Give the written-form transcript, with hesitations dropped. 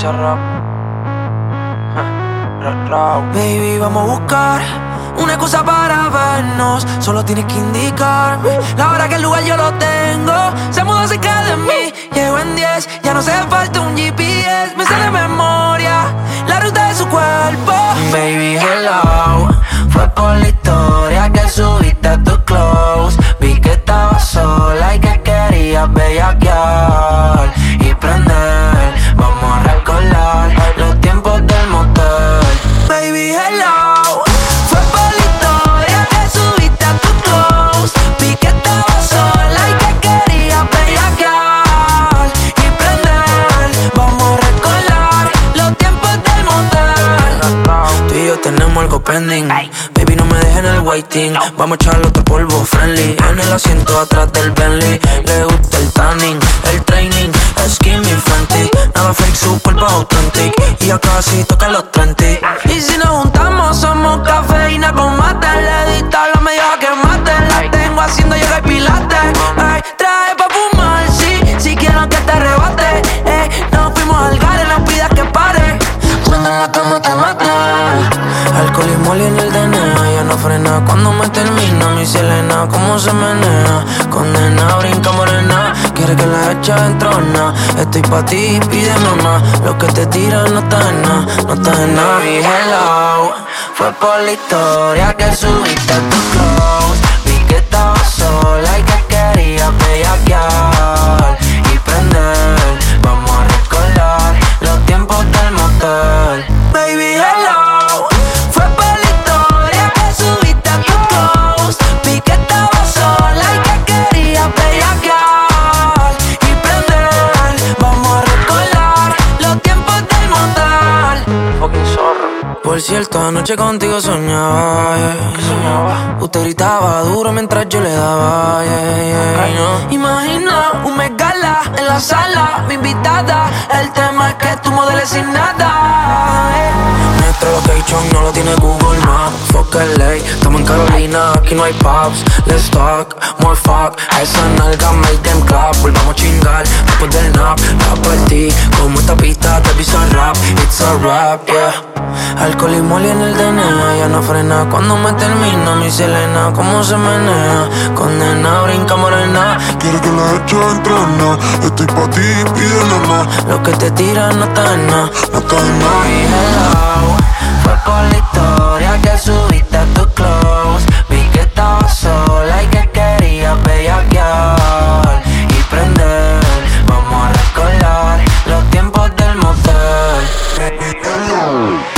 Bizarrap. Baby, vamos a buscar una excusa para vernos. Solo tienes que indicarme la hora que el lugar yo lo tengo. Se mudó cerca de mí, llego en 10. Ya no hace falta un GPS, me sé de memoria la ruta de su cuerpo. Baby, hello, fue por la historia que subiste a tus clothes. Vi que estabas sola y que querías bellaquear y prender. Vamos a recordar los tiempos del motel. Baby, hello, fue por la historia que subiste a tus clothes. Vi que estabas sola y que querías bellaquear y prender. Vamos a recordar los tiempos del motel. Tú y yo tenemos algo pending. Baby, no me dejes en el waiting. Vamos a echarle otro polvo friendly en el asiento atrás del Bentley. Le gusta el tanning, el training, skinny Fenty. Nada fake, su cuerpo authentic. Y ya casi toca los 20. Y si nos juntamos somos cafeína con mate. Le dista la media que mate. La tengo haciendo yoga y pilates. Ay, trae pa' fumar, sí, si quiero que te arrebate. Nos fuimos al gare, no pidas que pare. Cuando en la cama te mata. Alcohol y moli en el DNA. Ya no frena cuando me termina. Mi Selena, cómo se menea. Condena, brinca morena. Quiere que la echa en trona. Estoy pa' ti, pide mamá. Lo que te tiran no está en nada, no está en nada. Y hello, fue por la historia que subiste a tus clothes. Vi que estabas sola y que querías bellaquear y prender. Vamos a recordar los tiempos del motel. Baby, hello, fue por la historia que subiste a tus clothes. Vi que estabas sola y que querías bellaquear y prender. Vamos a recordar los tiempos del motel. Fucking zorro. Por cierto, anoche contigo soñaba, yeah. ¿Qué soñaba? Usted gritaba duro mientras yo le daba, yeah. No. Imagina un Met Gala en la sala, mi invitada. El tema es que tú modeles sin nada, Nuestro location no lo tiene Google Maps. Fuck LA, estamos en Carolina, aquí no hay pubs. Let's talk, more fuck. Esa nalga make them clap. Volvamos a chingar después del nap. La partí como esta pista de Bizarrap. It's a rap, yeah. Alcohol y moli en el DNA. Ya no frena cuando me termina. Mi Selena, cómo se menea. Condena, brinca morena. Quiere que la eche en trona. Estoy pa' ti, pide nomás. Lo que te tiran no está en nada, No está en nada. Baby, hello, fue por la historia que subiste a tus clothes. Vi que estabas sola y que querías bellaquear y prender. Vamos a recordar los tiempos del motel.